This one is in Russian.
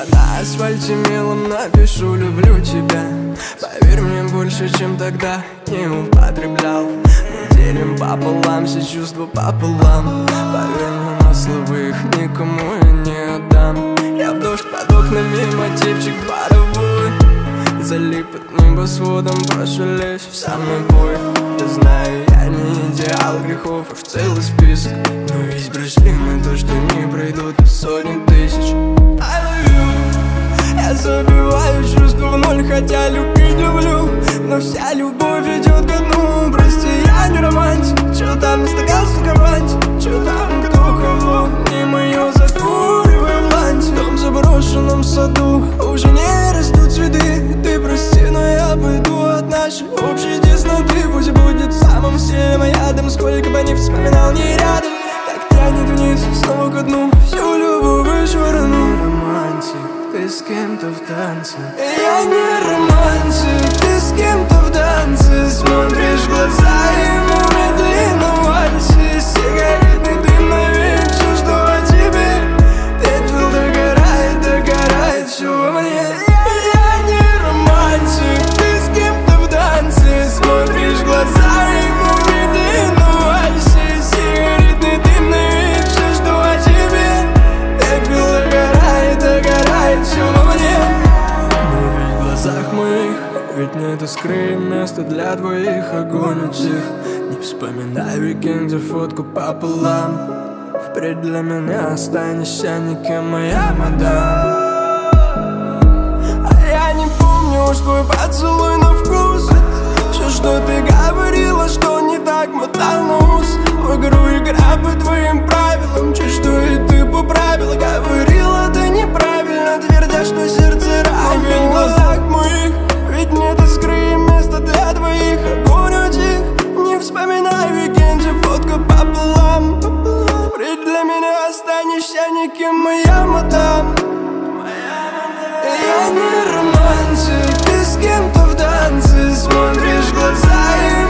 на асфальте мелом напишу «люблю тебя». Поверь мне, больше, чем тогда не употреблял. Мы делим пополам все чувства пополам. Поверь мне на слово, их никому я не отдам. Я в дождь под окнами, мотивчик дворовой. Залип под небосводом, пошалишь со мной бой. Я знаю, я не идеал, грехов уж целый список. Но ведь прошли мы то, что не пройдут и сотни тысяч. I love you. Я забиваю чувства в ноль, хотя любить люблю. Но вся любовь идет ко дну. Прости, я не романтик. Чё там вместо галстука романтик? Чё там кто кого? Не мое, закуриваем ланти. В том заброшенном саду уже не растут цветы. Ты прости, но я пойду от нашей общей тесноты. Пусть будет самым сильным ядом, сколько бы ни вспоминал, не рядом. Так тянет вниз, снова ко дну, всю любовь вышвырну. Романтик, ты с кем-то в танце. Я не романтик, ты с кем-то в танце. Смотришь в глаза ему медленно в вальсе. Сигаретный дым навеет все, что о тебе. Пепел догорает, догорает все во мне. Я не романтик, ты с кем-то в танце. Смотришь в глаза ему медленно в вальсе. Сигаретный дым навеет все, что о тебе. Пепел догорает, догорает все во мне. Но ведь в глазах моих ведь нет искры, место для двоих, огонь утих. Не вспоминай викендер, фотку пополам. Впредь для меня останешься никем, моя мадам. А я не помню уж твой поцелуй на вкус. Все, что ты говорила, что не так, мотал на ус. В игру игра по твоим правилам. Чуть что и ты поправила. Говорила ты неправильно, твердя, что сердце ранило. В глазах моих ведь нет искры, место для двоих, огонь утих. Не вспоминай викенде, фотка пополам. Впредь для меня останешься никем, моя мадам. Я не романтик, ты с кем-то в танце. Смотришь в глаза и